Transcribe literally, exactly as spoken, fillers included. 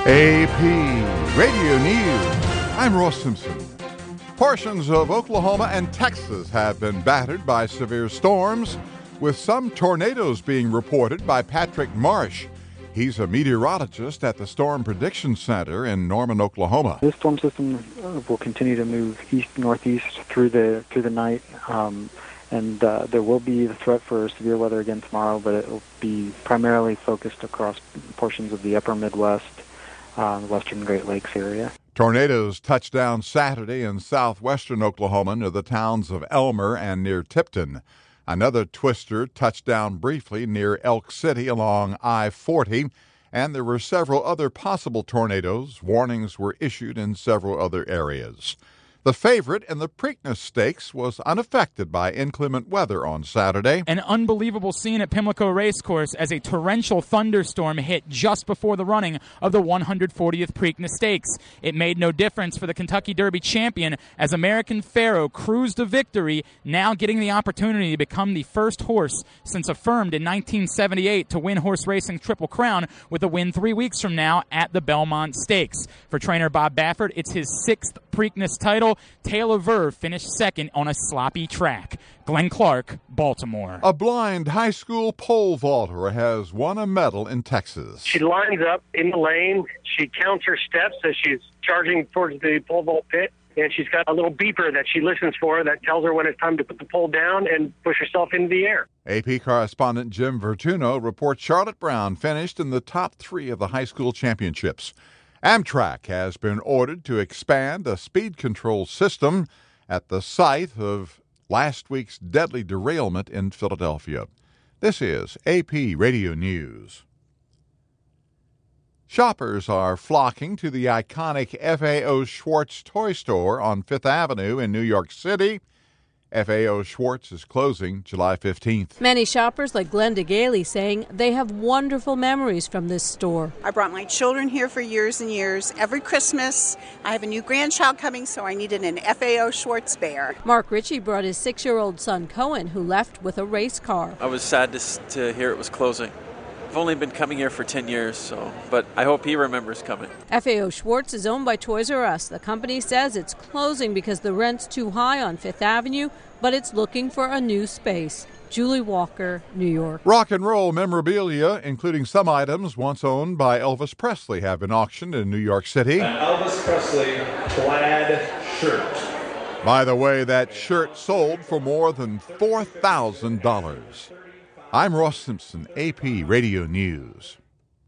A P Radio News. I'm Ross Simpson. Portions of Oklahoma and Texas have been battered by severe storms, with some tornadoes being reported by Patrick Marsh. He's a meteorologist at the Storm Prediction Center in Norman, Oklahoma. This storm system will continue to move east-northeast through the through the night, um, and uh, there will be the threat for severe weather again tomorrow, but it will be primarily focused across portions of the upper Midwest, uh, the western Great Lakes area. Tornadoes touched down Saturday in southwestern Oklahoma near the towns of Elmer and near Tipton. Another twister touched down briefly near Elk City along I forty, and there were several other possible tornadoes. Warnings were issued in several other areas. The favorite in the Preakness Stakes was unaffected by inclement weather on Saturday. An unbelievable scene at Pimlico Racecourse as a torrential thunderstorm hit just before the running of the one hundred fortieth Preakness Stakes. It made no difference for the Kentucky Derby champion as American Pharoah cruised to victory, now getting the opportunity to become the first horse since affirmed in nineteen seventy-eight to win horse racing's Triple Crown, with a win three weeks from now at the Belmont Stakes. For trainer Bob Baffert, it's his sixth Preakness title. Taylor Verve finished second on a sloppy track. Glenn Clark, Baltimore. A blind high school pole vaulter has won a medal in Texas. She lines up in the lane. She counts her steps as she's charging towards the pole vault pit. And she's got a little beeper that she listens for that tells her when it's time to put the pole down and push herself into the air. A P correspondent Jim Vertuno reports Charlotte Brown finished in the top three of the high school championships. Amtrak has been ordered to expand a speed control system at the site of last week's deadly derailment in Philadelphia. This is A P Radio News. Shoppers are flocking to the iconic F A O Schwarz toy store on Fifth Avenue in New York City. F A O Schwarz is closing July fifteenth. Many shoppers like Glenda Gailey saying they have wonderful memories from this store. I brought my children here for years and years. Every Christmas, I have a new grandchild coming, so I needed an F A O Schwarz bear. Mark Ritchie brought his six-year-old son Cohen, who left with a race car. I was sad to, to hear it was closing. I've only been coming here for ten years, so but I hope he remembers coming. F A O Schwarz is owned by Toys R Us. The company says it's closing because the rent's too high on Fifth Avenue, but it's looking for a new space. Julie Walker, New York. Rock and roll memorabilia, including some items once owned by Elvis Presley, have been auctioned in New York City. An Elvis Presley plaid shirt. By the way, that shirt sold for more than four thousand dollars. I'm Ross Simpson, A P Radio News.